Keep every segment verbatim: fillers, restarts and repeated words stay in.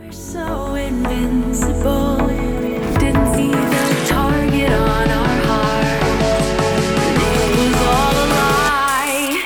So invincible, didn't see the target on our heart. It was all a lie.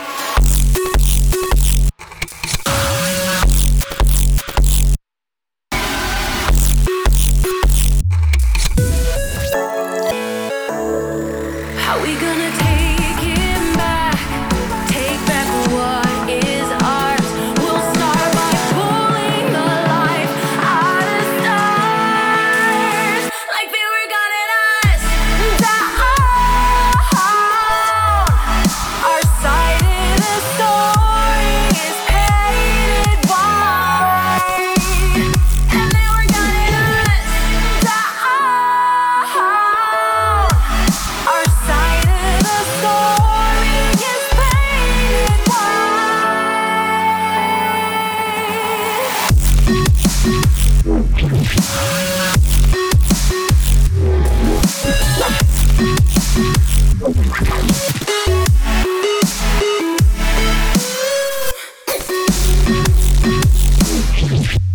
How we gonna take him back? Take back what is ours. We'll start by pulling the life out of stars, like they were gunning us down. Our side of the story is painted white, and they were gunning us down. Our side of the story is painted white.